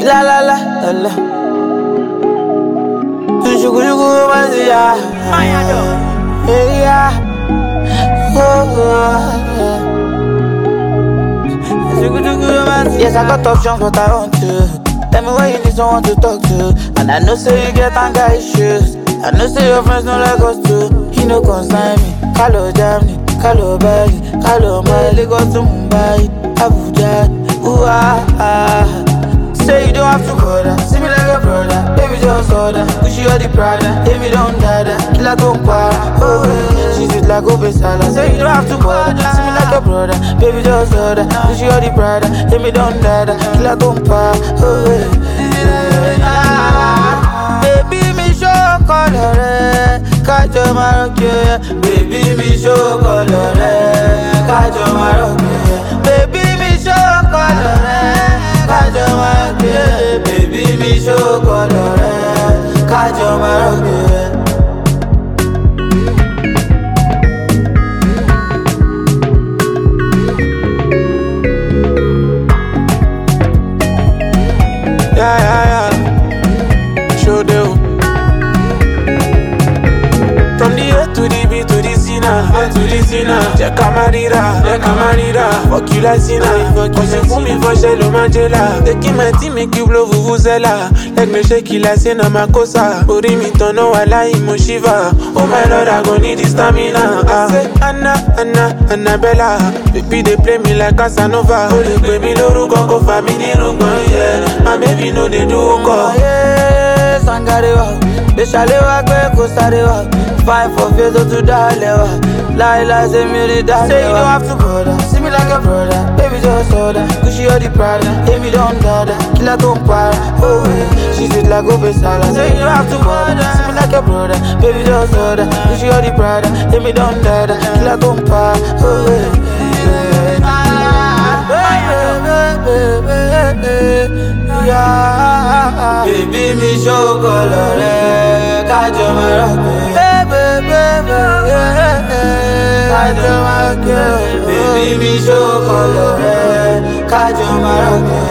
La la la la la. Shugu shugu mazia. Yeah. Yes, I got options, but I want to. Tell me why you need someone to talk to. And I know say you get anger issues. I know say your friends don't like us too. He no concern me. Kalo Germany, Kalo Bali, Kalo Mali, go to Mumbai, Abuja. Ooh ah ah. Say you don't have to bother. See me like a brother. Baby just order. Wish you all the Prada. Baby don't dada. Killa don't para. Oh yeah. She's sweet like Obe Sala. Say you don't have to bother. See me like a brother. Baby just order. Wish you all the Prada. Baby don't dada. Killa don't para. Oh yeah. Baby me show color. Kajo Maroke. Baby me show color. Kajo Maroke. Baby me show color. Kajo Maroke, baby mi show color, Kajo Maroke. Yeah. Show them. From the A to the B to the Check camarira, fuck you like Sina. Cause you fool me for Shelo Manjela. Taking my team make you blow vuvuzela. Like me shake you like Sena Makosa. Ori mi tono wala imo shiva. Oh my lord, I gon' need the stamina. Say Annabella. Baby they play me like Casanova. Oh they play me lorugo go family rungo, yeah. My baby know they do go. Yeah, Sangarewa. They shalewa kwe kusarewa. Fight for face to dalewa. Lie, say me the dad. Say you don't have to bother. See me like a brother. Baby just order. Cushy all the Prada. Baby don't dada. Killa don't para. Oh yeah. She's sweet like Obe Sala. Say you don't have to bother. See me like a brother. Baby just order. Cushy all the Prada. Baby don't dada. Killa don't para. Oh yeah. Baby me show color. Kajo Maroke. Kajo Maroke, baby mi show color, Kajo Maroke.